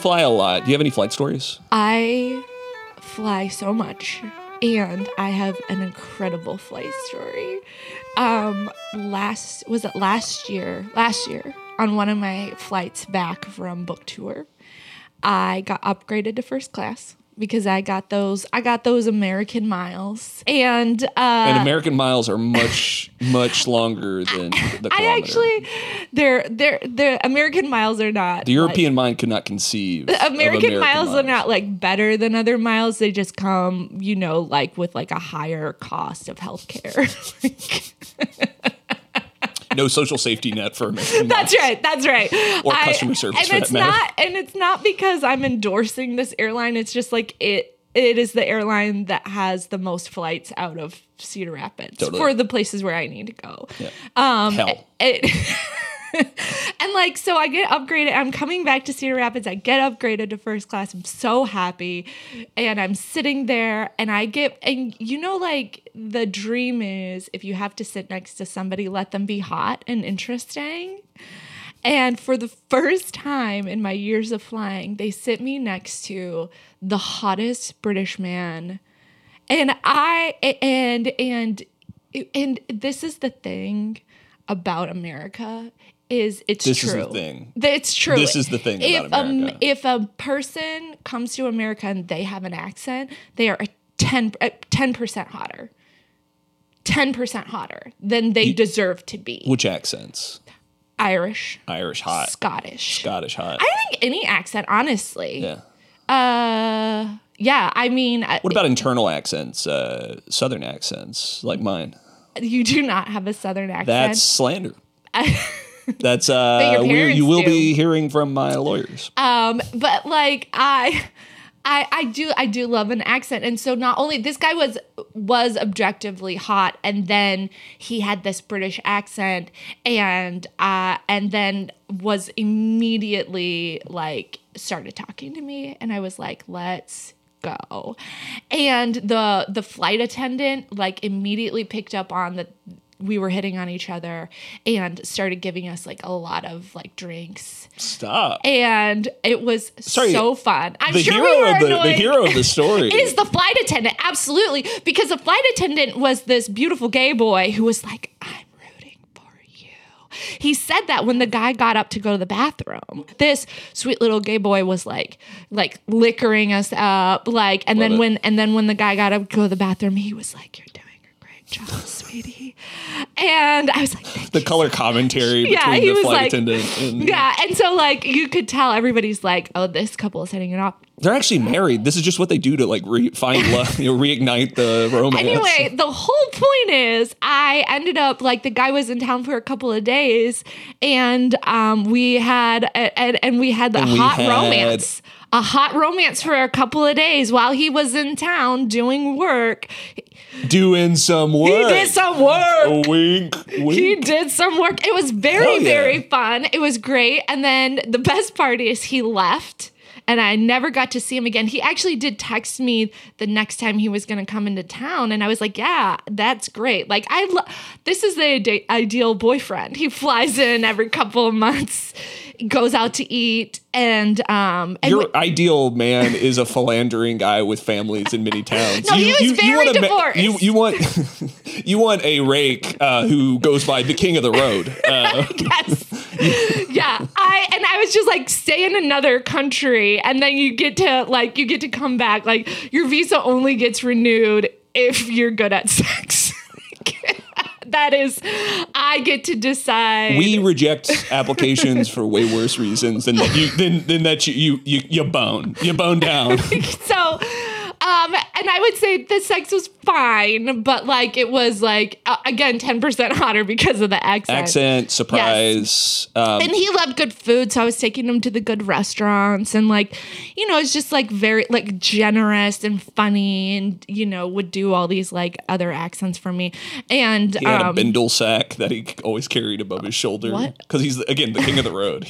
fly a lot. Do you have any flight stories? I fly so much, and I have an incredible flight story. Last year on one of my flights back from book tour, I got upgraded to first class because I got those American miles, and American miles are much longer than the kilometer. The American miles are not. The European mind could not conceive. American miles are not like better than other miles. They just come, like with like a higher cost of healthcare. No social safety net for American miles. That's right. Or customer service for that matter. And it's not because I'm endorsing this airline. It's just like it is the airline that has the most flights out of Cedar Rapids for the places where I need to go. Yeah. Hell. And like, so I get upgraded. I'm coming back to Cedar Rapids. I get upgraded to first class. I'm so happy. And I'm sitting there and like the dream is if you have to sit next to somebody, let them be hot and interesting. And for the first time in my years of flying, they sit me next to the hottest British man. And this is the thing about America. It's true. This is the thing. It's true. This is the thing about America. If a person comes to America and they have an accent, they are 10% hotter. 10% hotter than they deserve to be. Which accents? Irish hot. Scottish hot. I think any accent, honestly. Yeah. Yeah, I mean. What about internal accents? Southern accents, like mine? You do not have a Southern accent. That's slander. That's you will be hearing from my lawyers. But like I do love an accent, and so not only this guy was objectively hot, and then he had this British accent, and then was immediately like started talking to me, and I was like, let's go. And the flight attendant like immediately picked up on that we were hitting on each other and started giving us like a lot of like drinks. Stop. And it was so fun. I'm sure the hero of the story is the flight attendant. Absolutely. Because the flight attendant was this beautiful gay boy who was like, I'm rooting for you. He said that when the guy got up to go to the bathroom. This sweet little gay boy was like liquoring us up. And then when the guy got up to go to the bathroom, he was like, you're doing a great job, sweetie. And I was like, the color commentary between the flight attendant and and so like you could tell everybody's like, oh, this couple is hitting it off. They're actually married. This is just what they do to like find love, reignite the romance. Anyway, the whole point is I ended up like the guy was in town for a couple of days, and we had romance. A hot romance for a couple of days while he was in town doing work. Doing some work. He did some work. Wink, wink. He did some work. It was very fun. It was great. And then the best part is he left and I never got to see him again. He actually did text me the next time he was going to come into town. And I was like, yeah, that's great. Like this is the ideal boyfriend. He flies in every couple of months, goes out to eat. And your ideal man is a philandering guy with families in many towns. No, he was very divorced. You want a rake who goes by the king of the road. Yes. Yeah. I was just like, stay in another country, and then you get to come back. Like your visa only gets renewed if you're good at sex. That is, I get to decide. We reject applications for way worse reasons than that you bone. You bone down. So, and I would say the sex was fine, but like it was like again 10% hotter because of the accent. Accent, surprise. Yes. And he loved good food, so I was taking him to the good restaurants, and like, it's just like very like generous and funny, and would do all these like other accents for me. And he had a bindle sack that he always carried above his shoulder. What? Because he's again the king of the road.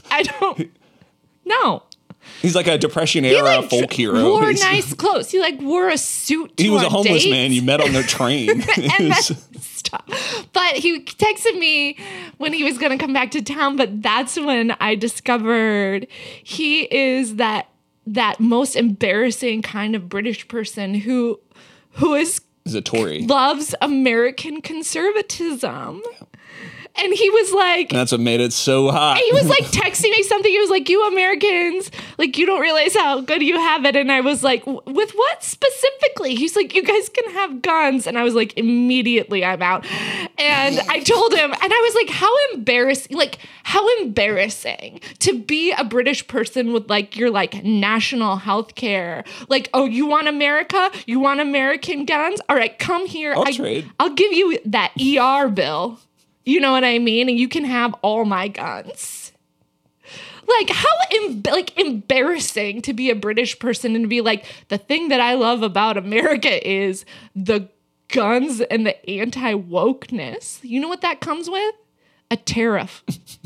No. He's like a Depression era folk hero. He wore nice clothes. He wore a suit. He was a homeless man you met on the train. And stop. But But he texted me when he was going to come back to town. But that's when I discovered he is that most embarrassing kind of British person who is a Tory. Loves American conservatism. And he was like... That's what made it so hot. He was like texting me something. He was like, you Americans, like, you don't realize how good you have it. And I was like, with what specifically? He's like, you guys can have guns. And I was like, immediately I'm out. And I told him, and I was like, how embarrassing to be a British person with like your like national health care. Like, oh, you want America? You want American guns? All right, come here. I'll give you that ER bill. You know what I mean? And you can have all my guns. Like, how embarrassing to be a British person and to be like, the thing that I love about America is the guns and the anti-wokeness. You know what that comes with? A tariff.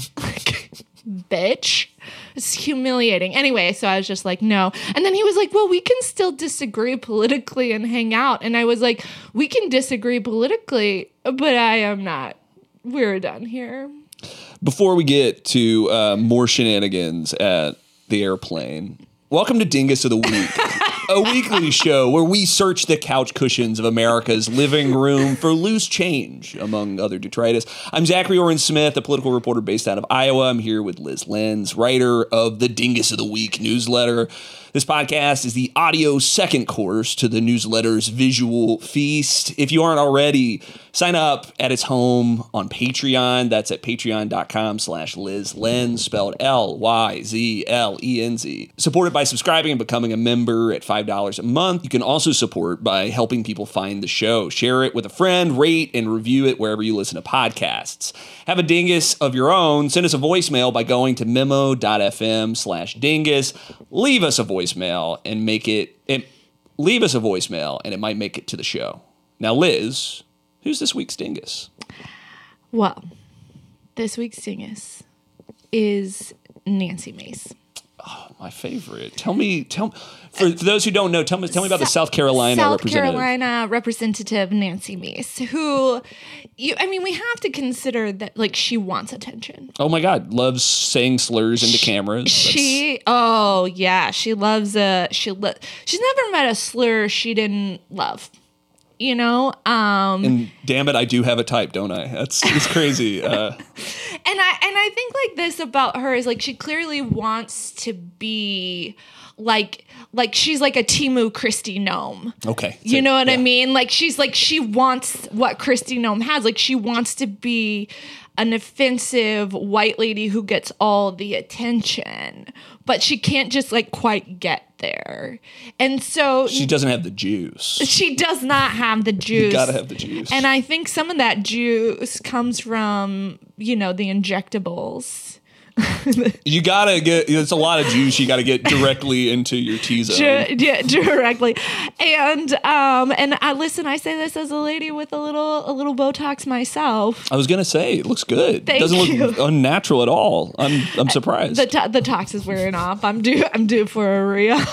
Bitch. It's humiliating. Anyway, so I was just like, no. And then he was like, well, we can still disagree politically and hang out. And I was like, we can disagree politically, but I am not. We're done here. Before we get to more shenanigans at the airplane, welcome to Dingus of the Week, a weekly show where we search the couch cushions of America's living room for loose change, among other detritus. I'm Zachary Oren Smith, a political reporter based out of Iowa. I'm here with Liz Lenz, writer of the Dingus of the Week newsletter. This podcast is the audio second course to the newsletter's visual feast. If you aren't already, sign up at its home on Patreon. That's at patreon.com/Liz Lenz, spelled LYZLENZ. Support it by subscribing and becoming a member at $5 a month. You can also support by helping people find the show. Share it with a friend, rate and review it wherever you listen to podcasts. Have a dingus of your own. Send us a voicemail by going to memo.fm/dingus. Leave us a voicemail and leave us a voicemail and it might make it to the show. Now, Liz, who's this week's dingus? Well, this week's dingus is Nancy Mace. Oh, my favorite. Tell me, for those who don't know, tell me about the South Carolina representative Nancy Mace, who, we have to consider that, like, she wants attention. Oh my God, loves saying slurs into cameras. She loves she's never met a slur she didn't love. You know, and damn it, I do have a type, don't I? It's crazy. And I think like this about her is like she clearly wants to be like she's like a Timu Christy Nome. Okay, you know what I mean? Like she wants what Christy Nome has. Like she wants to be an offensive white lady who gets all the attention, but she can't just like quite get there. And so she doesn't have the juice. She does not have the juice. You gotta have the juice. And I think some of that juice comes from, the injectables. You gotta get, it's a lot of juice you gotta get directly into your T-zone. Directly. And I say this as a lady with a little Botox myself. I was gonna say, it looks good. Thank Doesn't you. look unnatural at all. I'm surprised. The tox is wearing off. I'm due for a re-up.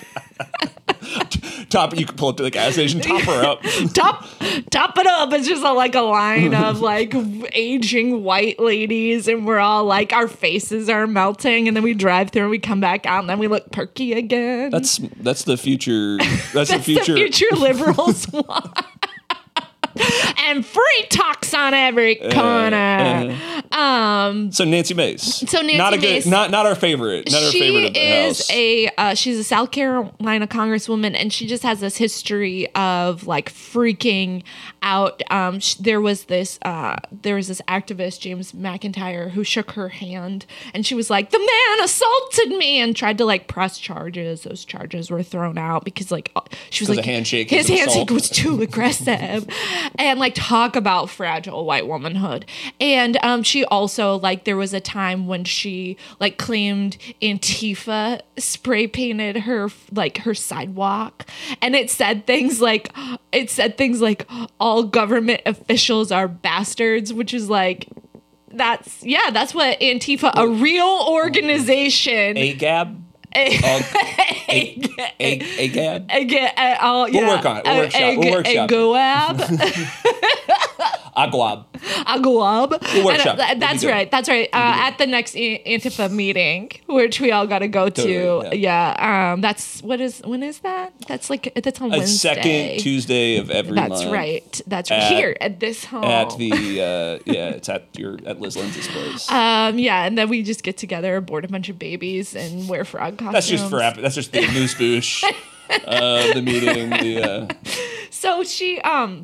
You can pull up to the gas station, top her up. top it up. It's just a line of like aging white ladies, and we're all like, our faces are melting, and then we drive through and we come back out and then we look perky again. That's the future. That's the future. The future liberals want. And free talks on every corner. So Nancy Mace. Mace. Not our favorite. Not our favorite of the house. She's a South Carolina congresswoman, and she just has this history of like freaking out. There was this activist, James McIntyre, who shook her hand, and she was like, "The man assaulted me," and tried to like press charges. Those charges were thrown out because like she was like, handshake. His handshake was too aggressive. And like talk about fragile white womanhood. And she also like there was a time when she like claimed Antifa spray painted her sidewalk, and it said things like all government officials are bastards, which is like that's what Antifa, a real organization. AGAB. AGAB. We'll work on it. We'll workshop. Goab. Aguab. Aguab. workshop. That's right. That's right. At the next Antifa meeting, which we all got to go to. Totally, Yeah. When is that? That's on Wednesday. Second Tuesday of every month. That's right. That's right. Here at this home. At the it's at Liz Lindsay's place. And then we just get together, board a bunch of babies, and wear frog costumes. That's just the moose boosh of the meeting. So she and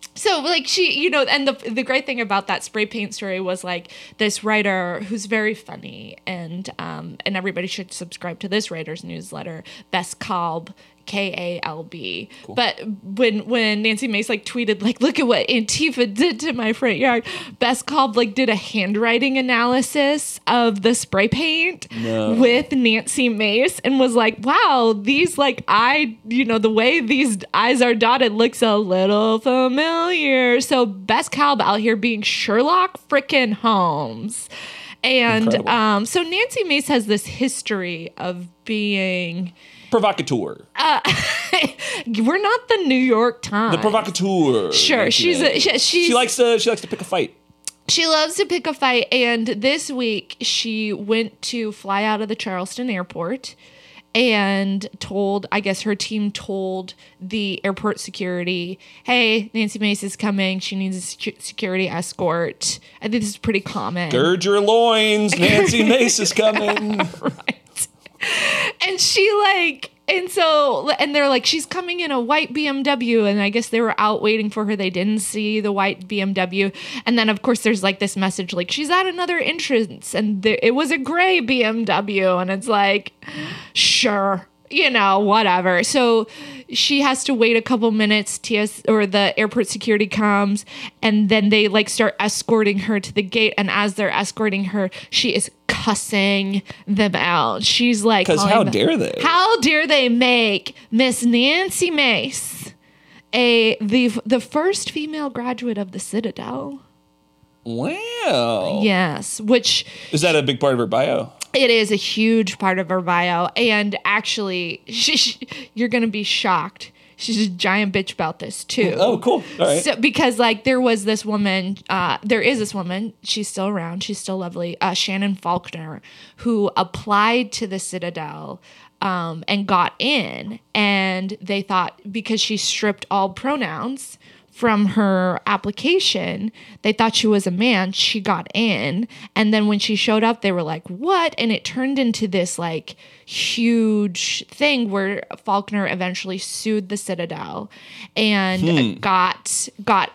the great thing about that spray paint story was like this writer who's very funny, and everybody should subscribe to this writer's newsletter, Bess Kalb, Kalb. Cool. But when Nancy Mace tweeted look at what Antifa did to my front yard, Bess Kalb did a handwriting analysis of the spray paint with Nancy Mace and was like, wow, these the way these I's are dotted looks a little familiar. So Bess Kalb out here being Sherlock frickin' Holmes. And so Nancy Mace has this history of being provocateur. We're not the New York Times. The provocateur. Sure, she likes to pick a fight. She loves to pick a fight, and this week she went to fly out of the Charleston airport and her team told the airport security, hey, Nancy Mace is coming. She needs a security escort. I think this is pretty common. Gird your loins. Nancy Mace is coming. Right. And they're like, she's coming in a white BMW. And I guess they were out waiting for her. They didn't see the white BMW. And then, of course, there's this message she's at another entrance. And it was a gray BMW. And it's sure, whatever. So she has to wait a couple minutes. The airport security comes. And then they start escorting her to the gate. And as they're escorting her, she is cussing them out. She's like, because how dare they? How dare they make Miss Nancy Mace the first female graduate of the Citadel? Wow. Yes, which is that a big part of her bio? It is a huge part of her bio, and actually, you're gonna be shocked. She's a giant bitch about this too. Oh, cool. All right. So, because there is this woman, she's still around, she's still lovely, Shannon Faulkner, who applied to the Citadel and got in, and they thought because she stripped all pronouns from her application, they thought she was a man. She got in, and then when she showed up, they were like, what? And it turned into this huge thing where Faulkner eventually sued the Citadel and got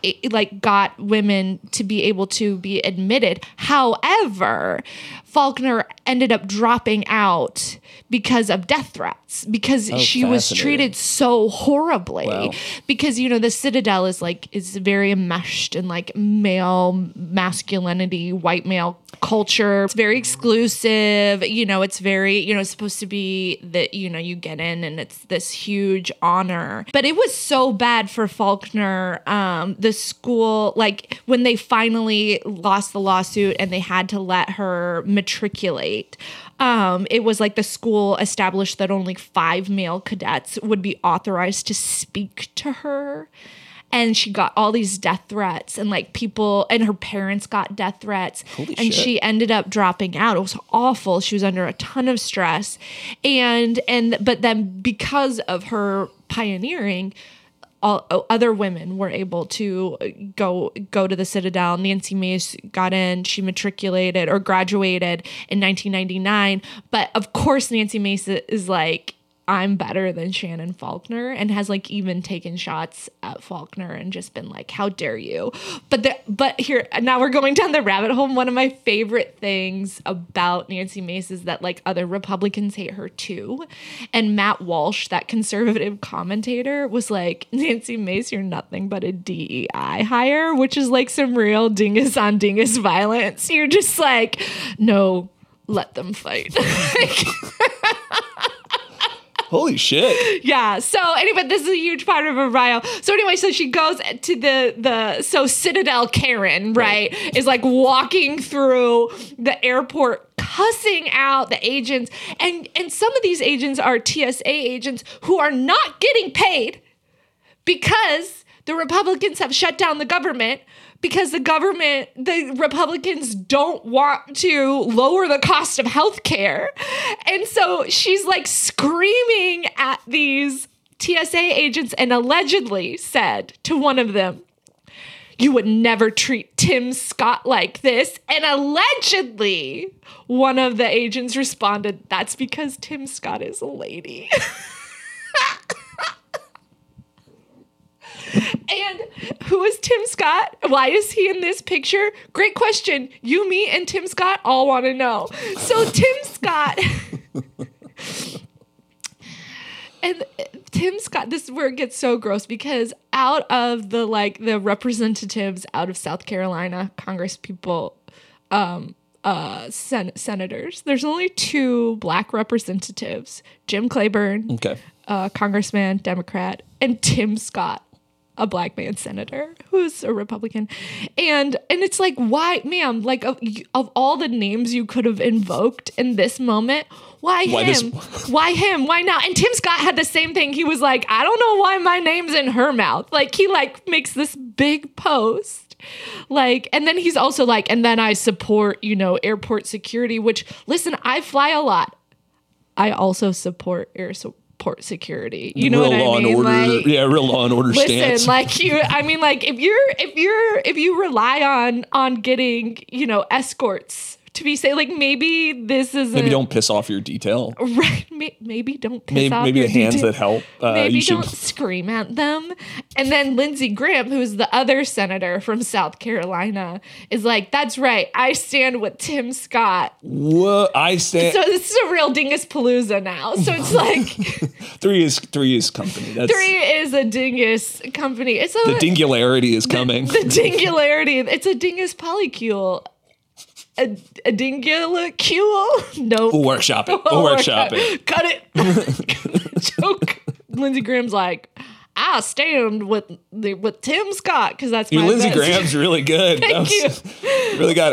women to be able to be admitted. However, Faulkner ended up dropping out because of death threats, because she was treated so horribly. Wow. Because the Citadel is very enmeshed in male masculinity, white male culture. It's very exclusive. It's very, it's supposed to be that, you get in and it's this huge honor. But it was so bad for Faulkner, the school, when they finally lost the lawsuit and they had to let her matriculate, it was the school established that only 5 male cadets would be authorized to speak to her. And she got all these death threats, and people, and her parents got death threats. Holy and shit. She ended up dropping out. It was awful. She was under a ton of stress. But then because of her pioneering, all other women were able to go to the Citadel. Nancy Mace got in. She matriculated or graduated in 1999. But of course, Nancy Mace is I'm better than Shannon Faulkner, and has even taken shots at Faulkner and just been how dare you? But here, now we're going down the rabbit hole. One of my favorite things about Nancy Mace is that other Republicans hate her too. And Matt Walsh, that conservative commentator, was Nancy Mace, you're nothing but a DEI hire, which is some real dingus on dingus violence. You're just no, let them fight. Holy shit. Yeah. So anyway, this is a huge part of her bio. So anyway, so she goes to so Citadel Karen, right, is walking through the airport cussing out the agents. And some of these agents are TSA agents who are not getting paid because the Republicans have shut down the government because the Republicans don't want to lower the cost of health care. And so she's like screaming at these TSA agents and allegedly said to one of them, "You would never treat Tim Scott like this." And allegedly, one of the agents responded, "That's because Tim Scott is a lady." And who is Tim Scott? Why is he in this picture? Great question. You, me, and Tim Scott all want to know. So Tim Scott... And Tim Scott, this is where it gets so gross, because out of the representatives out of South Carolina, Congress people, senators, there's only 2 black representatives: Jim Clyburn, congressman, Democrat, and Tim Scott, a black man senator who's a Republican. And it's like, why, ma'am, like of all the names you could have invoked in this moment, why him? Why him? Why not? And Tim Scott had the same thing. He was like, I don't know why my name's in her mouth. Like, he like makes this big post. Like, and then he's also like, and then I support, airport security, which, listen, I fly a lot. I also support airport security. You know real what I mean? Order, real law and order stance. If you rely on getting, escorts to be safe, like, maybe this isn't. Maybe don't piss off your detail. Right. Maybe don't piss off maybe your the hands that help. Maybe don't scream at them. And then Lindsey Graham, who's the other senator from South Carolina, is like, that's right, I stand with Tim Scott. What? I stand. So this is a real dingus palooza now. So it's like three is company. 3 is a dingus company. The dingularity is coming. The dingularity. It's a dingus polycule. A dingularcule? Nope. We'll workshop it. Cut it. Joke. Lindsey Graham's like, I stand with Tim Scott because that's my Lindsey best. Graham's really good. Thank you. Really got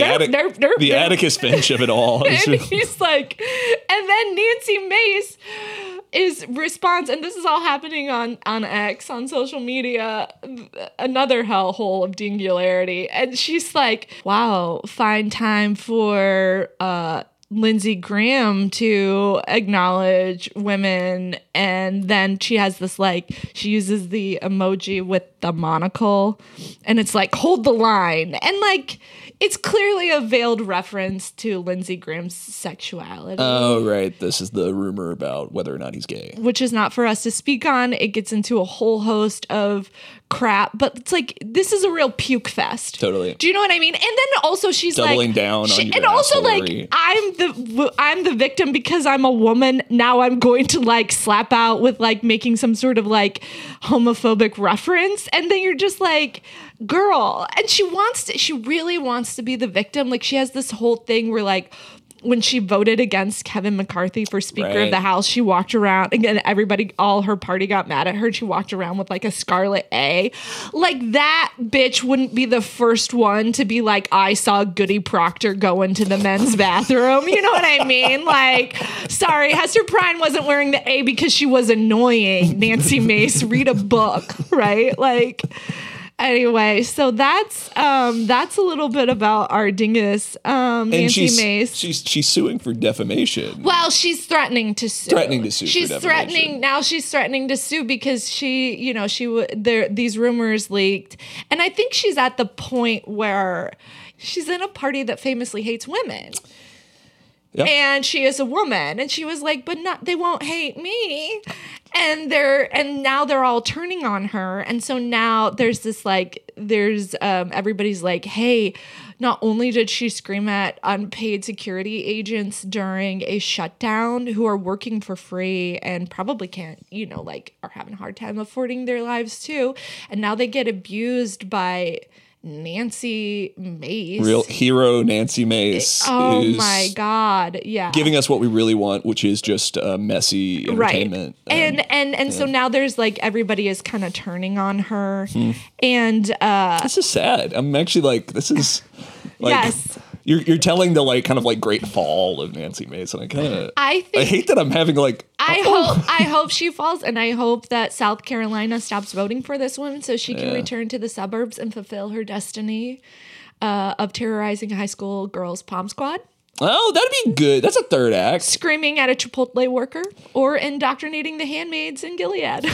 the Atticus Finch of it all. And he's like, and then Nancy Mace responds, and this is all happening on X, on social media, another hellhole of dingularity. And she's like, wow, find time for Lindsey Graham to acknowledge women. And then she has this, she uses the emoji with the monocle, and it's like, hold the line. And it's clearly a veiled reference to Lindsey Graham's sexuality. Oh, right. This is the rumor about whether or not he's gay. Which is not for us to speak on. It gets into a whole host of crap. But it's like, this is a real puke fest. Totally. Do you know what I mean? And then also she's doubling down on your and also assholery. I'm the victim because I'm a woman. Now I'm going to slap out with making some sort of homophobic reference. And then you're just like, girl. And she really wants to be the victim. She has this whole thing where when she voted against Kevin McCarthy for Speaker of the House, she walked around, again, all her party got mad at her. She walked around with a scarlet A. That bitch wouldn't be the first one to be I saw Goody Proctor go into the men's bathroom. You know what I mean? Sorry, Hester Prynne wasn't wearing the A because she was annoying. Nancy Mace, read a book, right? Anyway, so that's a little bit about our dingus, Nancy Mace. She's suing for defamation. Well, she's threatening to sue. She's threatening to sue because these rumors leaked, and I think she's at the point where she's in a party that famously hates women. Yep. And she is a woman, and she was like, but they won't hate me. And now they're all turning on her. And so now there's this everybody's like, hey, not only did she scream at unpaid security agents during a shutdown who are working for free and probably can't, are having a hard time affording their lives too. And now they get abused by Nancy Mace. Real hero Nancy Mace. Oh my God. Yeah. Giving us what we really want, which is just messy entertainment. Right. And so now there's everybody is kind of turning on her. And this is sad. I'm actually this is yes. You're telling the like kind of like great fall of Nancy Mace, and I hate that I'm having like. I hope she falls, and I hope that South Carolina stops voting for this one so she can return to the suburbs and fulfill her destiny of terrorizing high school girls' pom squad. Oh, that'd be good. That's a third act. Screaming at a Chipotle worker or indoctrinating the handmaids in Gilead.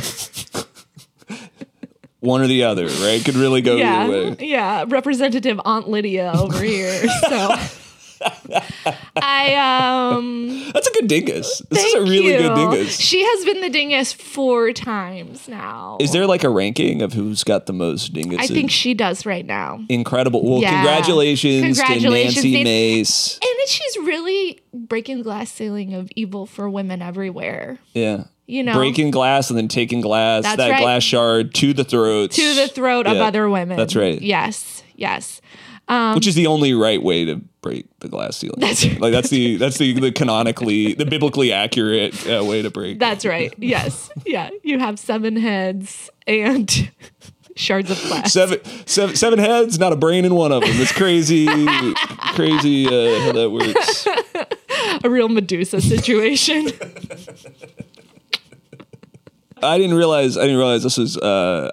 One or the other, right? Could really go either way. Yeah, Representative Aunt Lydia over here. So That's a good dingus. This is a really good dingus. She has been the dingus 4 times now. Is there like a ranking of who's got the most dinguses? I think she does right now. Incredible. Well, congratulations to Nancy Mace. And then she's really breaking the glass ceiling of evil for women everywhere. Yeah. You know, breaking glass and then taking glass, That's that right. glass shard to the throat. To the throat of other women. That's right. Yes. Which is the only right way to break the glass ceiling. That's the canonically, the biblically accurate way to break. That's right. Yes. Yeah. You have 7 heads and shards of glass. Seven heads, not a brain in one of them. It's crazy, crazy how that works. A real Medusa situation. I didn't realize this was. The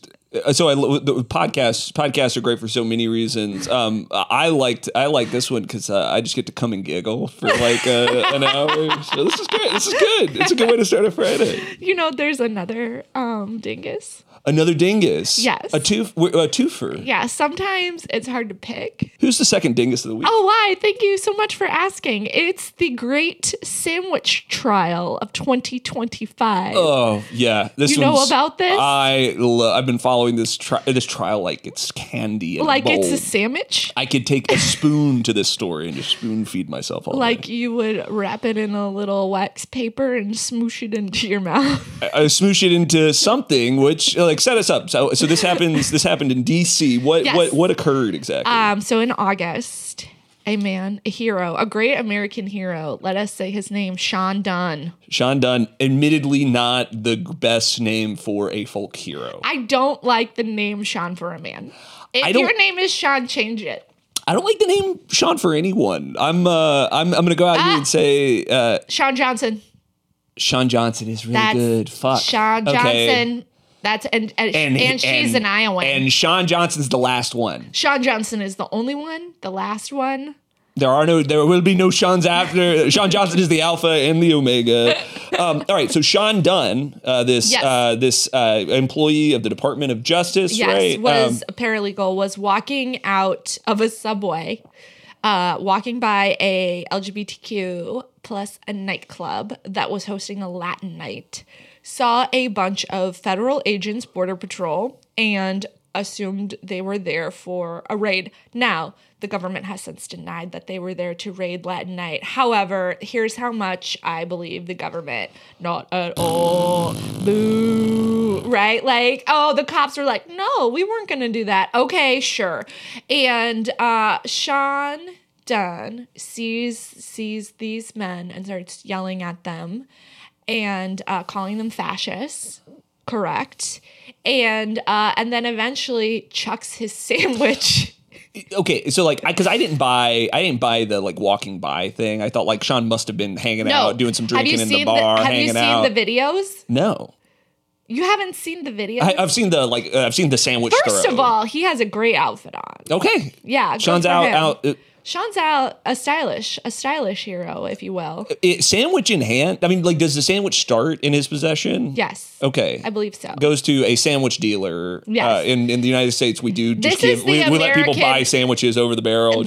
podcasts are great for so many reasons. I like this one because I just get to come and giggle for like an hour. So this is great. This is good. It's a good way to start a Friday. You know, there's another dingus. Another dingus. Yes. A twofer. Yeah. Sometimes it's hard to pick. Who's the second dingus of the week? Oh, why? Thank you so much for asking. It's the Great Sandwich Trial of 2025. Oh yeah, you know about this? I've been following this trial like it's candy. And like bold. It's a sandwich. I could take a spoon to this story and just spoon feed myself all like day. You would wrap it in a little wax paper and smoosh it into your mouth. I smoosh it into something, which like set us up. So this happens. This happened in D.C. What occurred exactly? So in August, a hero, a great American hero. Let us say his name, Sean Dunn. Sean Dunn, admittedly not the best name for a folk hero. I don't like the name Sean for a man. If your name is Sean, change it. I don't like the name Sean for anyone. I'm gonna go out here and say Sean Johnson. Sean Johnson is really good. Fuck. Sean Johnson. Okay. That's and she's an Iowan. And Sean Johnson's the last one. Sean Johnson is the only one, the last one. There will be no Sean's after. Sean Johnson is the alpha and the omega. All right, so Sean Dunn, this employee of the Department of Justice, right? Was a paralegal, was walking out of a subway, walking by a LGBTQ plus a nightclub that was hosting a Latin night. Saw a bunch of federal agents, Border Patrol, and assumed they were there for a raid. Now, the government has since denied that they were there to raid Latin Night. However, here's how much I believe the government. Not at all. Boo. Right? Like, the cops were like, no, we weren't going to do that. Okay, sure. And Sean Dunn sees these men and starts yelling at them and calling them fascists, correct? And then eventually chucks his sandwich. Okay, so like, because I didn't buy the like walking by thing. I thought like Sean must have been hanging out, doing some drinking in the bar, hanging out. Have you seen the videos? No. You haven't seen the videos? I've seen the sandwich. First of all, he has a great outfit on. Okay. Yeah. Sean's out. Sean's out a stylish hero, if you will. Sandwich in hand. I mean, like, does the sandwich start in his possession? Yes. Okay. I believe so. Goes to a sandwich dealer. Yes. In the United States, we do just we let people buy sandwiches over the barrel. The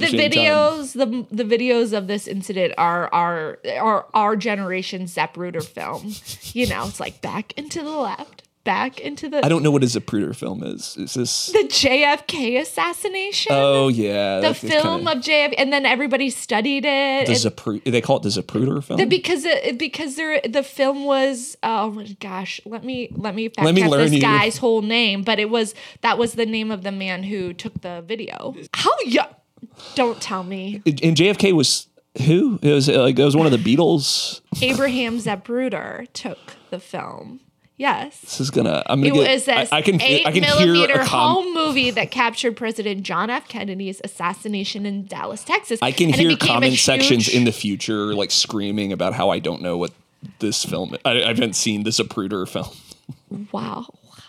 videos of this incident are our generation's Zapruder film. You know, it's like back into the left. Back into the... I don't know what a Zapruder film is. Is this... The JFK assassination? Oh, yeah. The film of JFK. And then everybody studied it. They call it the Zapruder film? Because the film was... Oh, my gosh. Let me fact check this guy's whole name. But that was the name of the man who took the video. How young? Don't tell me. And JFK was... Who? It was one of the Beatles. Abraham Zapruder took the film. Yes. This is gonna. I'm gonna get. It was this I can 8 hear millimeter home movie that captured President John F. Kennedy's assassination in Dallas, Texas. I can And it hear became a comment sections huge- in the future like screaming about how I don't know what this film. I haven't seen the Zapruder film. Wow.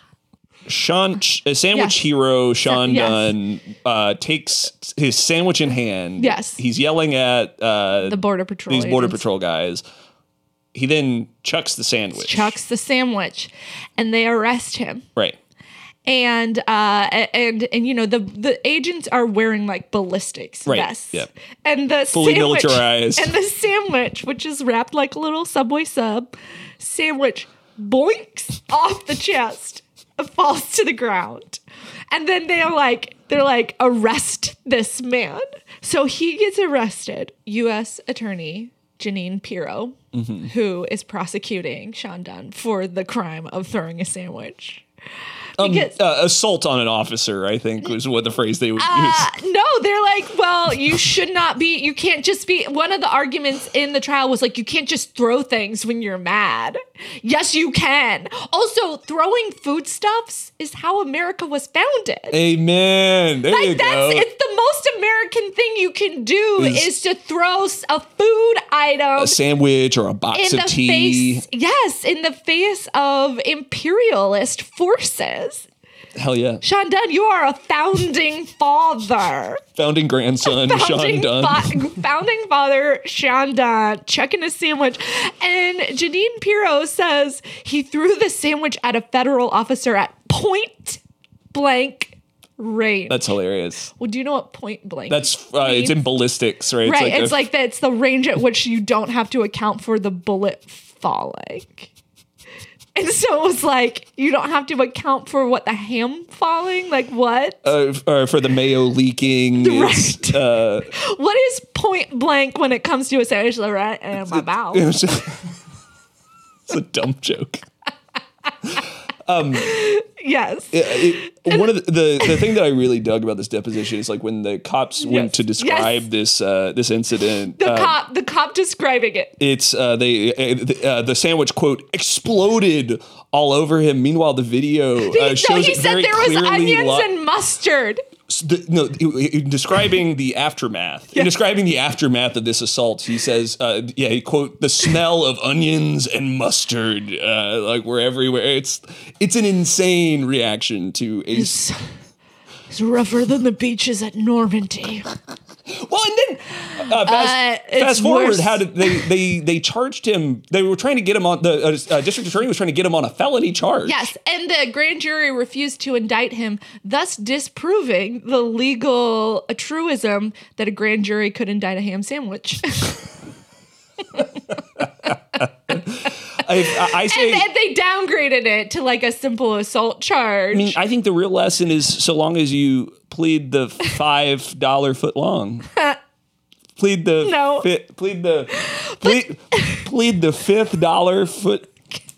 A sandwich Yes. hero Sean Yes. Dunn takes his sandwich in hand. Yes. He's yelling at The Border Patrol. these Border agents. Patrol guys. He then chucks the sandwich. Chucks the sandwich, and they arrest him. Right. And you know the agents are wearing like ballistics Right, vests. yeah. And the Fully sandwich, militarized. And the sandwich, which is wrapped like a little Subway sub, sandwich boinks off the chest, falls to the ground, and then they're like arrest this man. So he gets arrested. U.S. Attorney Janine Pirro, who is prosecuting Sean Dunn for the crime of throwing a sandwich. Because- Assault on an officer, I think, was what the phrase they would use. No, they're like, well, you can't just be, one of the arguments in the trial was like, you can't just throw things when you're mad. Yes, you can. Also, throwing foodstuffs is how America was founded. Amen. There you go. It's the most American thing you can do is to throw a food item A sandwich or a box in of the tea. face. Yes, in the face of imperialist forces. Hell yeah. Sean Dunn, you are a founding father. Founding grandson, Sean Dunn. Founding father, Sean Dunn, chucking a sandwich. And Janine Pirro says he threw the sandwich at a federal officer at point blank range. That's hilarious. Well, do you know what point blank That's it's in ballistics, right? Right. It's the range at which you don't have to account for the bullet falling. And so it was like, you don't have to account for what the ham falling, like what? for the mayo leaking. Right. What is point blank when it comes to a sandwich? Right in my mouth. It's a dumb joke. Yes. One of the thing that I really dug about this deposition is like when the cops went to describe this incident. The cop describing it. It's the sandwich quote exploded all over him. Meanwhile, the video shows he it said very there was clearly onions and mustard. Describing the aftermath. In describing the aftermath of this assault, he says, he quote, the smell of onions and mustard like were everywhere. It's an insane reaction to a. It's rougher than the beaches at Normandy. Well, and then fast forward. Worse. How did they charged him? They were trying to get him on the district attorney was trying to get him on a felony charge. Yes, and the grand jury refused to indict him, thus disproving the legal truism that a grand jury could indict a ham sandwich. I say. And they downgraded it to like a simple assault charge. I mean, I think the real lesson is so long as you plead the $5 foot long. Plead the No. plead the fifth dollar foot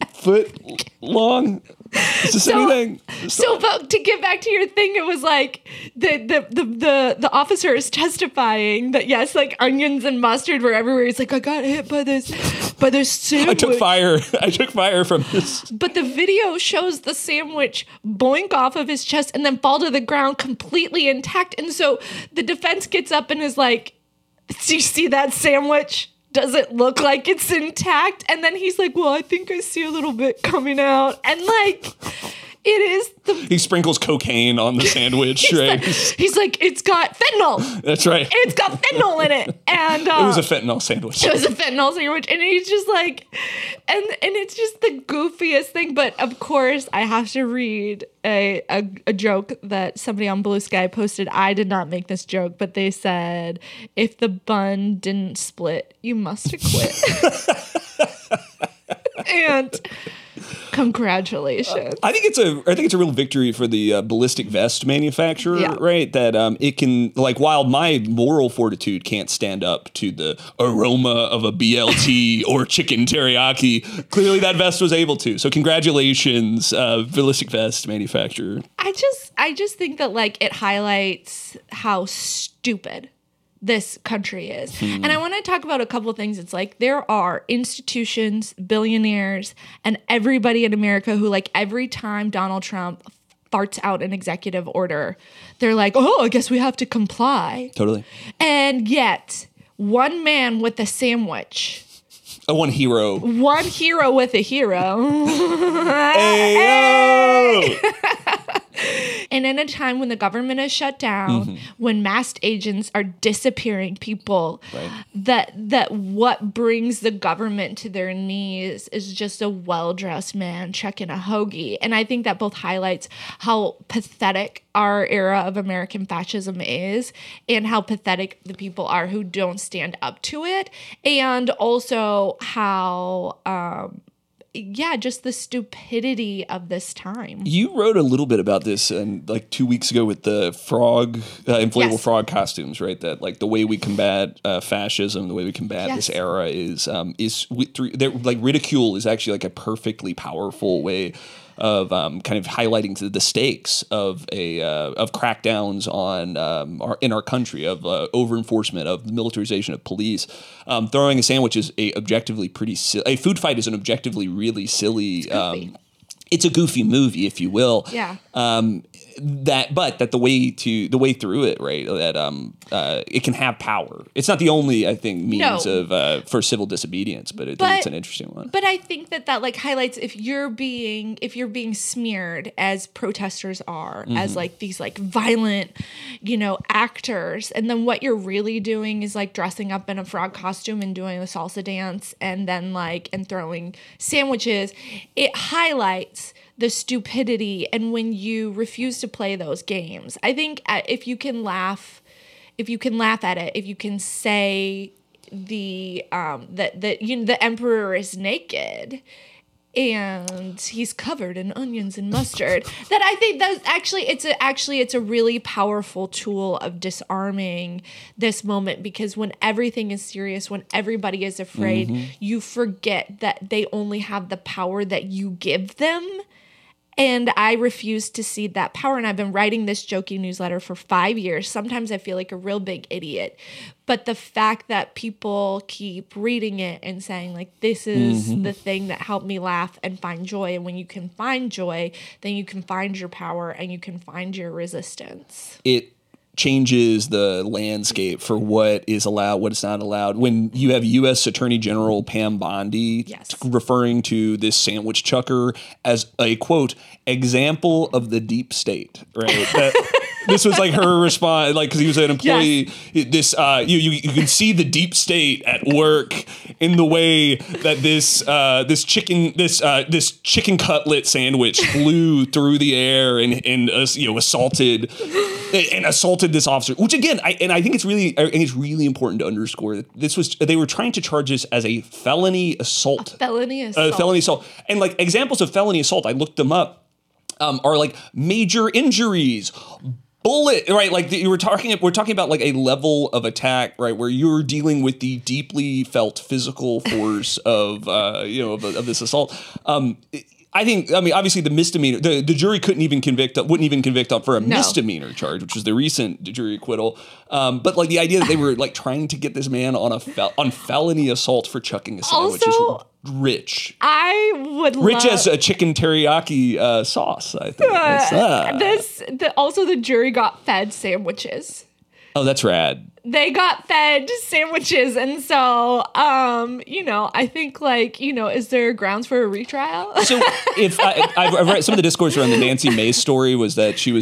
long. Is this anything? So, but to get back to your thing, it was like the officer is testifying that yes, like onions and mustard were everywhere. He's like, I got hit by this sandwich. I took fire from this. But the video shows the sandwich boink off of his chest and then fall to the ground completely intact. And so the defense gets up and is like, do you see that sandwich? Does it look like it's intact? And then he's like, well, I think I see a little bit coming out. And like, it is He sprinkles cocaine on the sandwich, right? he's like, it's got fentanyl. That's right. It's got fentanyl in it. And It was a fentanyl sandwich. it was a fentanyl sandwich. And he's just like, and it's just the goofiest thing. But of course, I have to read a joke that somebody on Blue Sky posted. I did not make this joke, but they said, if the bun didn't split, you must have quit. And congratulations. I think it's a real victory for the ballistic vest manufacturer, Yeah. right? That it can, like, while my moral fortitude can't stand up to the aroma of a BLT or chicken teriyaki, clearly that vest was able to. So congratulations, ballistic vest manufacturer. I just think that like it highlights how stupid this country is. And I want to talk about a couple of things. It's like there are institutions, billionaires, and everybody in America who like every time Donald Trump farts out an executive order, they're like, oh, I guess we have to comply. Totally. And yet, one man with a sandwich. One hero. One hero with a hero. Hey! And in a time when the government is shut down, when masked agents are disappearing people, that what brings the government to their knees is just a well-dressed man checking a hoagie. And I think that both highlights how pathetic our era of American fascism is and how pathetic the people are who don't stand up to it. And also how just the stupidity of this time. You wrote a little bit about this like 2 weeks ago with the inflatable frog costumes, right? That like the way we combat fascism, the way we combat this era is ridicule is actually like a perfectly powerful way of kind of highlighting the stakes of crackdowns on in our country, of over enforcement, of the militarization of police. Throwing a sandwich is a food fight is an objectively really silly. It's a goofy movie, if you will. Yeah. That the way through it, right? That it can have power. It's not the only, I think, means of for civil disobedience, but it's an interesting one. But I think that like highlights if you're being smeared as protesters are, as like these like violent, actors, and then what you're really doing is like dressing up in a frog costume and doing the salsa dance, and then and throwing sandwiches. It highlights the stupidity, and when you refuse to play those games, I think if you can laugh at it, if you can say the emperor is naked and he's covered in onions and mustard, that I think that's it's a really powerful tool of disarming this moment, because when everything is serious, when everybody is afraid, you forget that they only have the power that you give them. And I refuse to cede that power. And I've been writing this jokey newsletter for 5 years. Sometimes I feel like a real big idiot. But the fact that people keep reading it and saying, like, this is the thing that helped me laugh and find joy. And when you can find joy, then you can find your power and you can find your resistance. It changes the landscape for what is allowed, what is not allowed. When you have U.S. Attorney General Pam Bondi referring to this sandwich chucker as a, quote, example of the deep state, right? This was like her response, like, because he was an employee. This you can see the deep state at work in the way that this chicken cutlet sandwich flew through the air and assaulted this officer. Which again, I think it's really important to underscore that they were trying to charge this as a felony assault. Felony assault. And like examples of felony assault, I looked them up. Are like major injuries, bullet, right? Like we're talking about like a level of attack, right, where you're dealing with the deeply felt physical force of this assault. Obviously the misdemeanor, the jury wouldn't even convict for a misdemeanor charge, which was the recent jury acquittal. But like the idea that they were like trying to get this man on on felony assault for chucking a sandwich is rich. I would rich as a chicken teriyaki sauce, I think. Also the jury got fed sandwiches. Oh, that's rad. They got fed sandwiches, and so I think is there grounds for a retrial? So if I've read some of the discourse around the Nancy Mace story was that she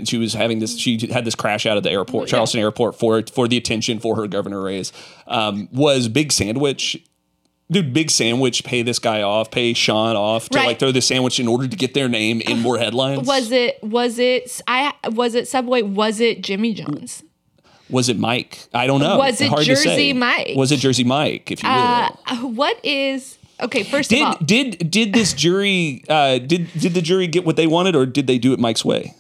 had this crash out of the airport, Charleston Airport, for the attention for her governor race. Was Big Sandwich? Did Big Sandwich pay this guy off, pay Sean off to like throw the sandwich in order to get their name in more headlines? Was it Subway? Was it Jimmy John's? Was it Mike? I don't know. Was it Jersey Mike? Was it Jersey Mike, if you will? First of all, did this jury did the jury get what they wanted, or did they do it Mike's way?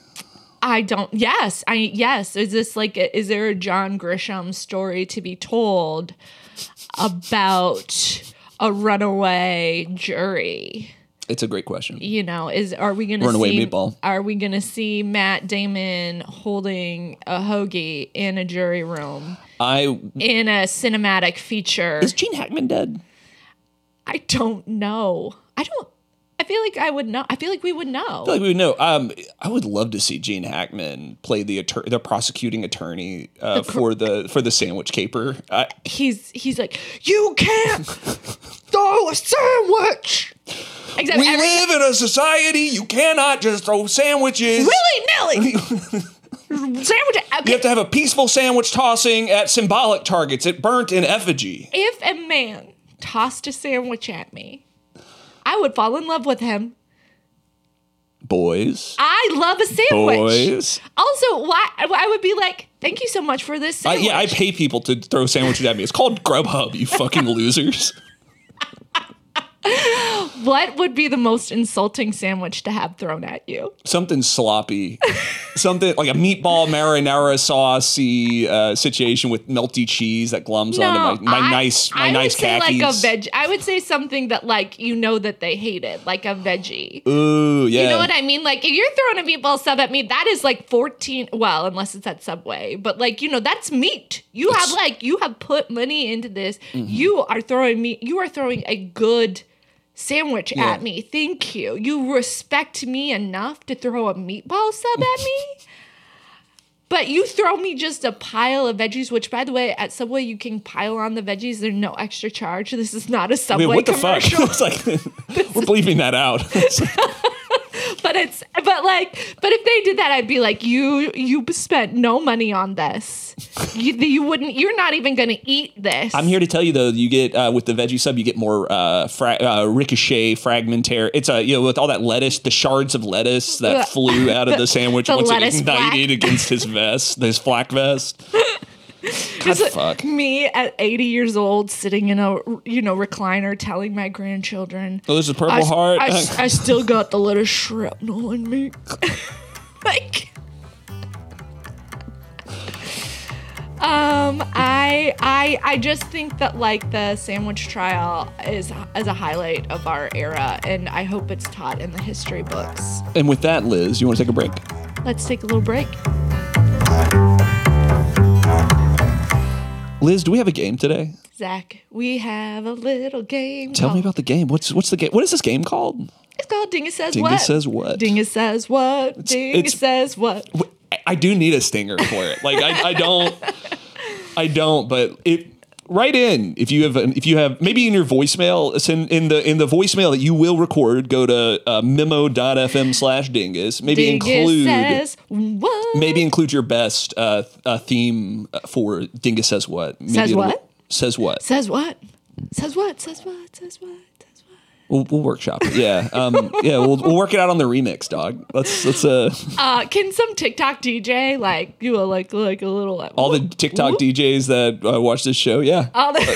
Yes. Is there a John Grisham story to be told about a runaway jury? It's a great question. Are we going to see Matt Damon holding a hoagie in a jury room? In a cinematic feature. Is Gene Hackman dead? I don't know. I feel like I would know. I feel like we would know. I feel like we would know. I would love to see Gene Hackman play the prosecuting attorney for the sandwich caper. He's like, you can't throw a sandwich. Exactly. We live in a society. You cannot just throw sandwiches. Willy-nilly. Sandwich. Okay. You have to have a peaceful sandwich tossing at symbolic targets. It burnt in effigy. If a man tossed a sandwich at me, I would fall in love with him. Boys. I love a sandwich. Boys. Also, why I would be like, thank you so much for this sandwich. I pay people to throw sandwiches at me. It's called Grubhub, you fucking losers. What would be the most insulting sandwich to have thrown at you? Something sloppy. Something like a meatball marinara saucy situation with melty cheese that glums onto my nice khakis. I would say like a veg. I would say something that like that they hated, like a veggie. Ooh, yeah. You know what I mean? Like if you're throwing a meatball sub at me, that is like 14. Well, unless it's at Subway, but like that's meat. You have put money into this. Mm-hmm. You are throwing a good sandwich at me. Thank you. You respect me enough to throw a meatball sub at me? But you throw me just a pile of veggies, which, by the way, at Subway, you can pile on the veggies. There's no extra charge. This is not a Subway commercial. What the fuck? It's like, we're bleeping that out. But if they did that, I'd be like, you spent no money on this. You're not even going to eat this. I'm here to tell you though, you get with the veggie sub, you get more ricochet, fragmentary. It's with all that lettuce, the shards of lettuce that flew out of the sandwich once it ignited against his vest, his flak vest. God, fuck. Me at 80 years old, sitting in a recliner, telling my grandchildren, "Oh, this is Purple Heart. I still got the lettuce shrapnel in me." Like, I just think that like the sandwich trial is a highlight of our era, and I hope it's taught in the history books. And with that, Liz, you want to take a break? Let's take a little break. Liz, do we have a game today? Zach, we have a little game. Tell me about the game. What's the game? What is this game called? It's called Dingus Says What. Dingus Says what? Dingus Says What. Dingus Says What. I do need a stinger for it. Like I don't. But write in if you have maybe in your voicemail. It's in the voicemail that you will record. Go to memo.fm/dingus. Maybe include your best theme for Dingus Says What. Maybe Says what? Says what? Says what? Says what? Says what? Says what? We'll workshop it. Yeah. We'll work it out on the remix, dog. Let's can some TikTok DJ do a little all the TikTok DJs that watch this show, yeah.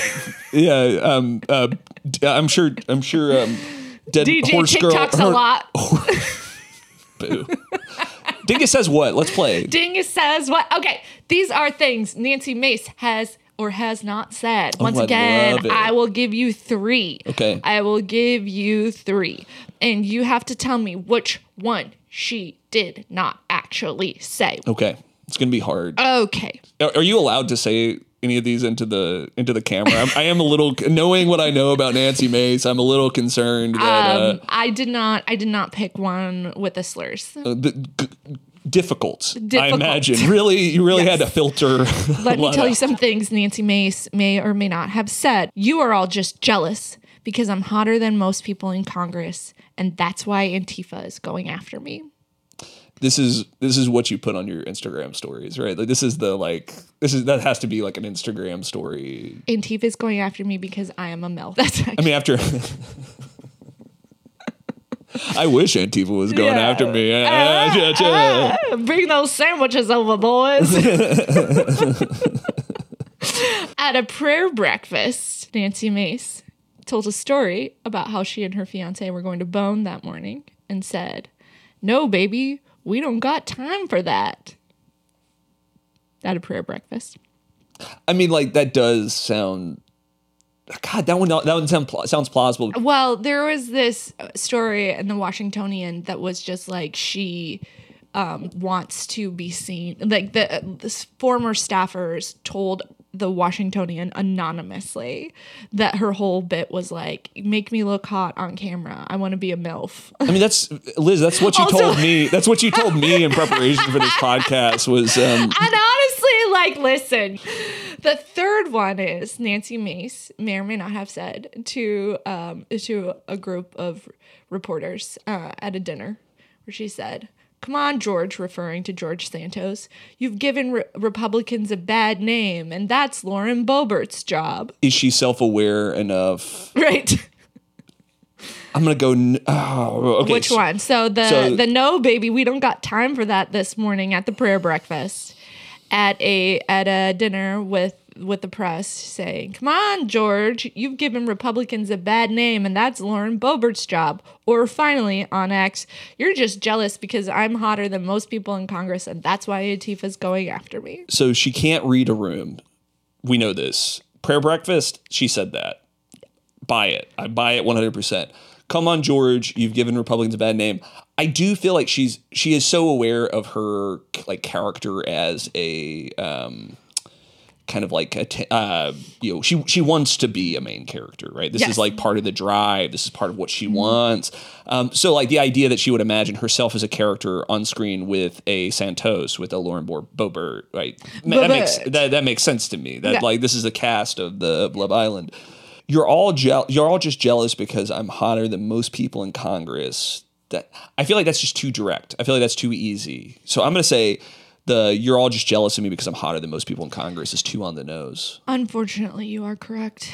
I'm sure Dead DJ Horse TikToks Girl, a lot. Boo. Dingus Says What? Let's play. Dingus Says What? Okay, these are things Nancy Mace has or has not said. Once again, I will give you 3. Okay. I will give you 3. And you have to tell me which one she did not actually say. Okay. It's going to be hard. Okay. Are you allowed to say any of these into the camera? I am a little, knowing what I know about Nancy Mace, I'm a little concerned that I did not pick one with the slurs. Difficult, I imagine. Really, you really had to filter. Let me tell you some things Nancy Mace may or may not have said. You are all just jealous because I'm hotter than most people in Congress, and that's why Antifa is going after me. This is what you put on your Instagram stories, right? Like that has to be like an Instagram story. Antifa is going after me because I am a MILF. That's actually, I mean, after. I wish Antifa was going after me. Bring those sandwiches over, boys. At a prayer breakfast, Nancy Mace told a story about how she and her fiance were going to bone that morning and said, "No, baby, we don't got time for that." At a prayer breakfast. I mean, like, that does sound... God, that one sounds plausible. Well, there was this story in the Washingtonian that was just like she wants to be seen. Like this former staffers told the Washingtonian anonymously that her whole bit was like, make me look hot on camera. I want to be a MILF. I mean, that's Liz. That's what you Also- told me. That's what you told me in preparation for this podcast. Was And honestly, like, listen, the third one is Nancy Mace may or may not have said to a group of reporters at a dinner where she said, "Come on, George," referring to George Santos, "you've given Republicans a bad name, and that's Lauren Boebert's job." is she self-aware enough? Right. I'm gonna go. Okay. Which one? So the no, baby, we don't got time for that this morning at the prayer breakfast at a dinner with the press saying, "Come on, George, you've given Republicans a bad name, and that's Lauren Boebert's job." Or finally on X, "You're just jealous because I'm hotter than most people in Congress, and that's why Antifa's going after me." So she can't read a room. We know this. Prayer breakfast. She said that. Buy it. I buy it 100%. Come on, George, you've given Republicans a bad name. I do feel like she is so aware of her like character as a kind of like she wants to be a main character, right? This Yes. is like part of the drive. This is part of what she wants. So like the idea that she would imagine herself as a character on screen with a Santos, with a Lauren Boebert, right? That makes sense to me. That like this is the cast of the Love Island. You're all just jealous because I'm hotter than most people in Congress. That I feel like that's just too direct. I feel like that's too easy. So I'm going to say you're all just jealous of me because I'm hotter than most people in Congress is too on the nose. Unfortunately, you are correct.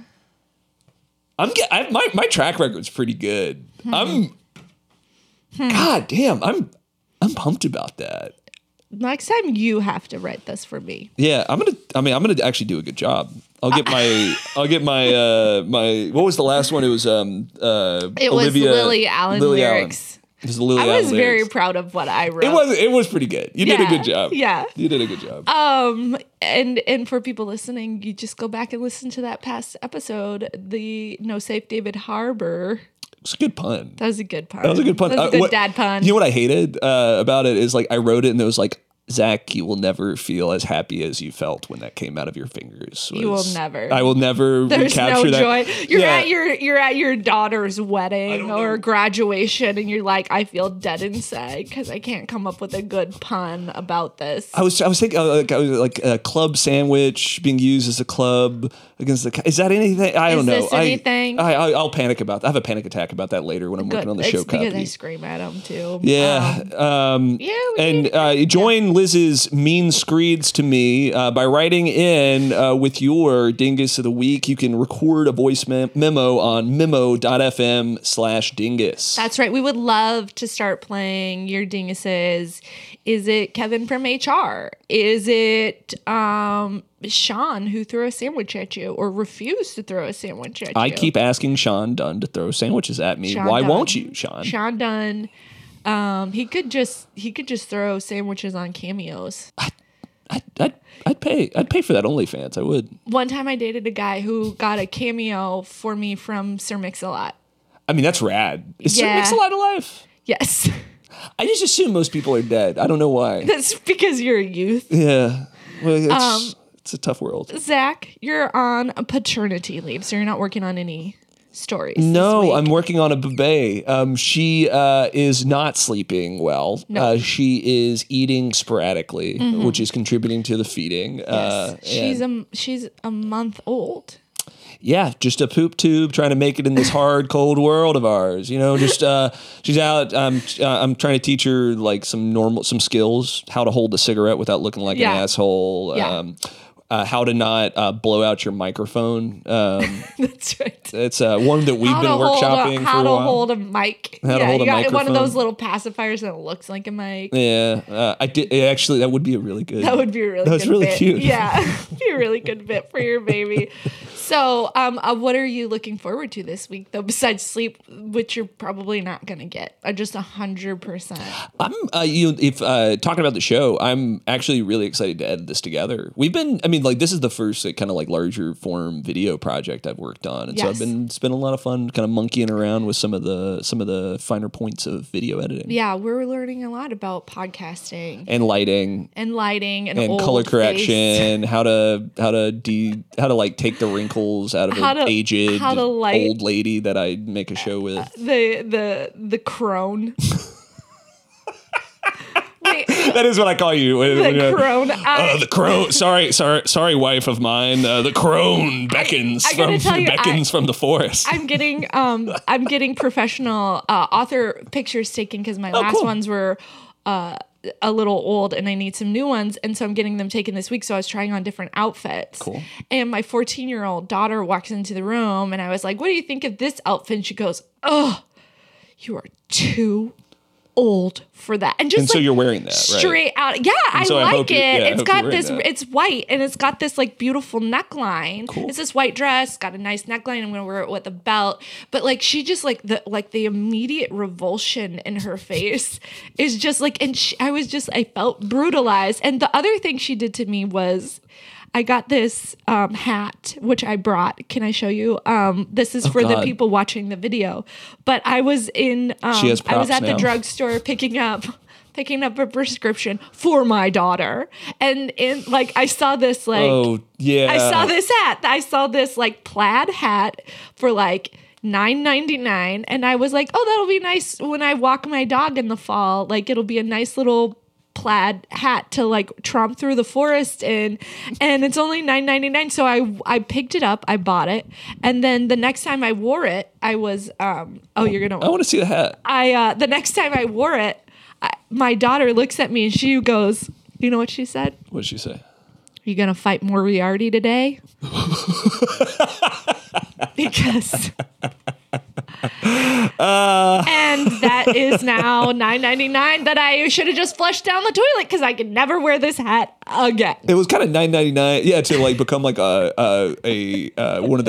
My track record's pretty good. God damn, I'm pumped about that. Next time you have to write this for me. Yeah, I'm gonna actually do a good job. I'll get my what was the last one? It was It was Lily Allen lyrics. It was the Lily I Allen was lyrics. very proud of what I wrote. It was pretty good. You did a good job. Yeah. You did a good job. And for people listening, you just go back and listen to that past episode, the No Safe David Harbor. It's a good pun. That was a good pun. That was a good pun. That was a good dad pun. You know what I hated about it is like I wrote it and it was like, Zach, you will never feel as happy as you felt when that came out of your fingers. You will never. I will never There's recapture no that. joy. You're at your daughter's wedding or graduation, and you're like, I feel dead inside because I can't come up with a good pun about this. I was thinking like a club sandwich being used as a club against the. Is that anything? I don't know. Is this anything? I'll panic about that. I have a panic attack about that later when I'm working on the show copy. Because I scream at him too. Yeah. Join Liz's mean screeds to me by writing in with your dingus of the week. You can record a voice memo on memo.fm/dingus. That's right. We would love to start playing your dinguses. Is it Kevin from HR? Is it Sean who threw a sandwich at you or refused to throw a sandwich at you? I keep asking Sean Dunn to throw sandwiches at me. Sean Why Dunn. won't you, Sean? Sean Dunn. He could just throw sandwiches on Cameos. I'd pay for that OnlyFans. I would. One time I dated a guy who got a cameo for me from Sir Mix-a-Lot. I mean, that's rad. Is Sir Yeah. Mix-a-Lot alive? Yes. I just assume most people are dead. I don't know why. That's because you're a youth. Yeah. Well, it's a tough world. Zach, you're on a paternity leave, so you're not working on any stories. No, this week. I'm working on a bebé. She is not sleeping well. No. She is eating sporadically, which is contributing to the feeding. Yes. She's a month old. Yeah, just a poop tube trying to make it in this hard, cold world of ours. You know, just she's out. I'm trying to teach her like some skills, how to hold a cigarette without looking like an asshole. Yeah. How to not blow out your microphone. That's right. It's one that we've been workshopping for a while. How to hold a mic. How to hold a you got one of microphone. those little pacifiers that looks like a mic. Yeah, I did. Actually, that would be a really good. That would be a really That's good really bit. cute. Yeah, be a really good bit for your baby. So, what are you looking forward to this week, though, besides sleep, which you're probably not going to get? Just 100%. I'm, if talking about the show, I'm actually really excited to edit this together. mean, like, this is the first like, kind of like larger form video project I've worked on, and so it's been a lot of fun, kind of monkeying around with some of the finer points of video editing. Yeah, we're learning a lot about podcasting and lighting and and color correction, how to like take the wrinkles out of an aged old lady that I make a show with. The crone. That is what I call you. The crone. The crone. Sorry, wife of mine. The crone beckons from the forest. I'm getting professional author pictures taken because my last ones were a little old and I need some new ones, and so I'm getting them taken this week. So I was trying on different outfits. Cool. And my 14-year-old daughter walks into the room, and I was like, "What do you think of this outfit?" And she goes, "Oh, you are too old for that." And so you're wearing that straight out. Yeah, I like it. It's got this, it's white and it's got this like beautiful neckline. Cool. It's this white dress, got a nice neckline. I'm gonna wear it with a belt. But like she just like the immediate revulsion in her face is just like, and I felt brutalized. And the other thing she did to me was, I got this hat, which I brought. Can I show you? This is for the people watching the video. But I was in, she has props I was at now. the drugstore picking up a prescription for my daughter. And like, I saw this, like, I saw this hat. I saw this like plaid hat for like $9.99. And I was like, oh, that'll be nice when I walk my dog in the fall. Like, it'll be a nice little plaid hat to like tromp through the forest in, and it's only $9.99. So I picked it up, I bought it, and then the next time I wore it, I was I want to see the hat. The next time I wore it, my daughter looks at me and she goes, you know what she said? What did she say? You gonna fight Moriarty today? Because and that is now $9.99 that I should have just flushed down the toilet because I could never wear this hat again. It was kind of $9.99, to like become like a one of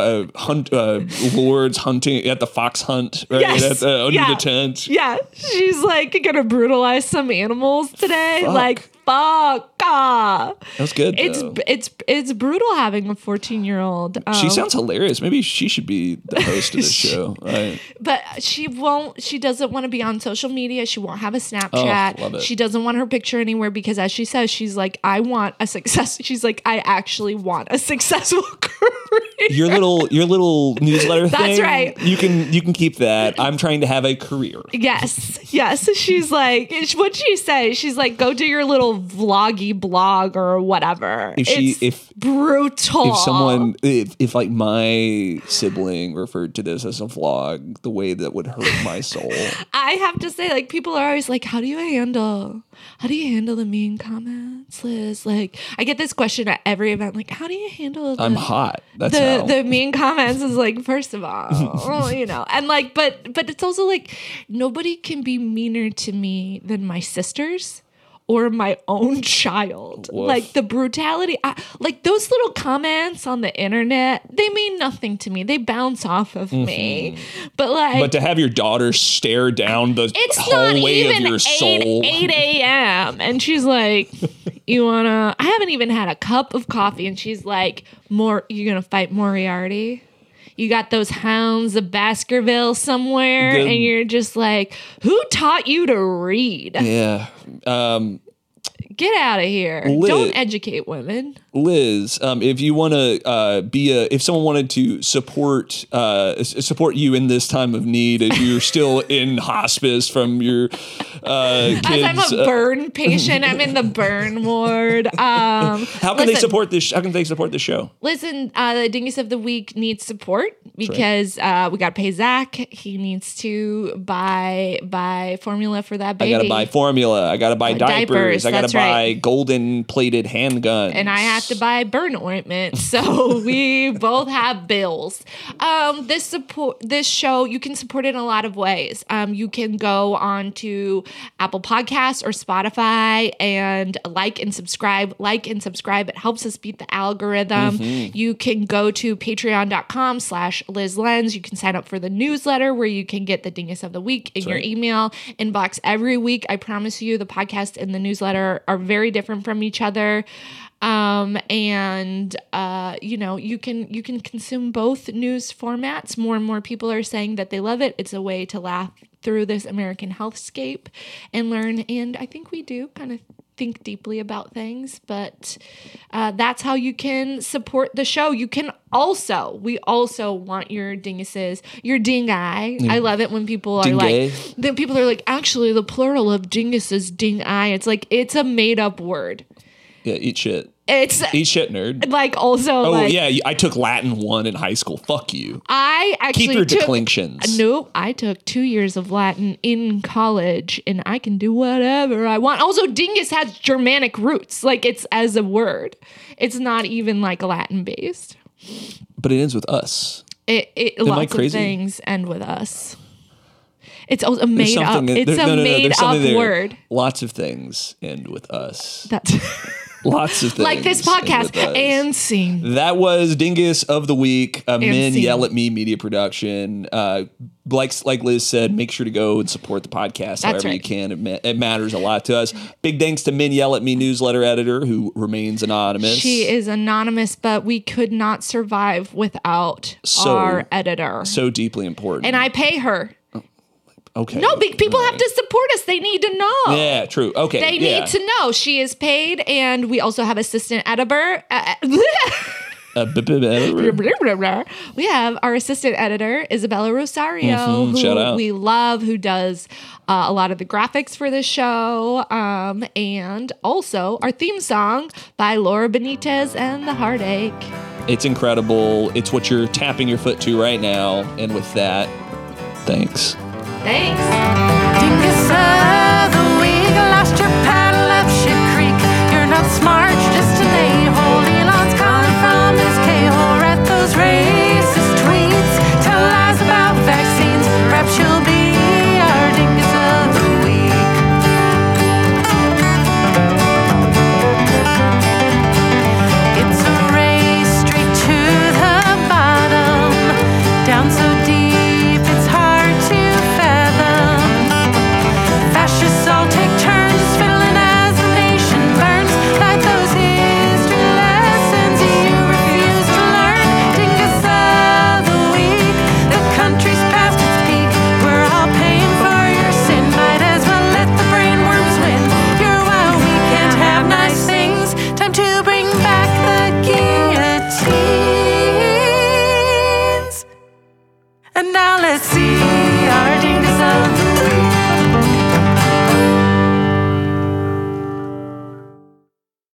the lords hunting at the fox hunt, right? Yes. Under the tent. Yeah, she's like gonna brutalize some animals today. Fuck. Like fuck. That was good. It's brutal having a 14-year-old. She sounds hilarious. Maybe she should be the host of this show. Right? But she won't. She doesn't want to be on social media. She won't have a Snapchat. Love it. She doesn't want her picture anywhere because, as she says, she's like, I want a success. She's like, I actually want a successful career. Your little newsletter thing. That's right. You can keep that. I'm trying to have a career. Yes. She's like, what'd she say? She's like, go do your little vloggy blog or whatever. It's brutal. If like my sibling referred to this as a vlog, the way that would hurt my soul. I have to say, like, people are always like, how do you handle the mean comments, Liz? Like, I get this question at every event, like, how do you handle I'm hot. That's the mean comments? Is like, first of all, and like, but it's also like, nobody can be meaner to me than my sisters or my own child. Woof. Like the brutality, like those little comments on the internet, they mean nothing to me. They bounce off of me. But to have your daughter stare down the hallway of your soul. 8 a.m. and she's like, I haven't even had a cup of coffee. And she's like, you're going to fight Moriarty? You got those hounds of Baskerville somewhere, and you're just like, who taught you to read? Yeah. Get out of here. Don't educate women. Liz, if you want to if someone wanted to support you in this time of need, as you're still in hospice from your kids. As I'm a burn patient, I'm in the burn ward. How can they support this? How can they support the show? Listen, the Dingus of the Week needs support because we got to pay Zach. He needs to buy formula for that baby. I got to buy formula. I got to buy diapers. I got to buy golden plated handguns. And I have to buy burn ointment. So we both have bills. This show, you can support it in a lot of ways. You can go on to Apple Podcasts or Spotify and like and subscribe. It helps us beat the algorithm. Mm-hmm. You can go to patreon.com/Liz Lenz. You can sign up for the newsletter where you can get the Dingus of the Week in your email inbox every week. I promise you the podcast and the newsletter are very different from each other. And you can consume both news formats. More and more people are saying that they love it. It's a way to laugh through this American healthscape and learn. And I think we do kind of think deeply about things, but that's how you can support the show. We also want your dinguses, your ding-eye. I love it when people are like, actually the plural of dingus is ding-eye. It's like, it's a made up word. Yeah, eat shit. Eat shit, nerd. Like also. Oh yeah, I took Latin 1 in high school. Fuck you. I actually keep your declensions. Nope, I took 2 years of Latin in college, and I can do whatever I want. Also, dingus has Germanic roots. Like, it's as a word. It's not even like Latin based. But it ends with us. Lots of things end with us. It's also made up. It's a made up word. Lots of things end with us. That's. Lots of things. Like this podcast. And scene. That was Dingus of the Week, Men Yell at Me media production. Like Liz said, make sure to go and support the podcast however you can. It matters a lot to us. Big thanks to Men Yell at Me newsletter editor, who remains anonymous. She is anonymous, but we could not survive without our editor. So deeply important. And I pay her. Okay. No, big people have to support us. They need to know. Yeah, true. Okay. They need to know. She is paid, and we also have assistant editor. We have our assistant editor, Isabella Rosario, who we love, who does a lot of the graphics for this show, and also our theme song by Laura Benitez and The Heartache. It's incredible. It's what you're tapping your foot to right now. And with that, thanks. Thanks. Dingus of the week, lost your paddle up Shit Creek. You're not smart, you're just an a-hole. Elon's calling from his K-hole. Read those racist tweets, tell lies about vaccines. Perhaps you'll be our dingus of the week. It's a race straight to the bottom, down so deep it's hard to fascists all take turns fiddling as the nation burns. Like those history lessons you refuse to learn. Dingus of the week, the country's past its peak. We're all paying for your sin. Might as well let the brainworms win. You're wild, we can't have nice things. Time to bring back the guillotines. And now let's see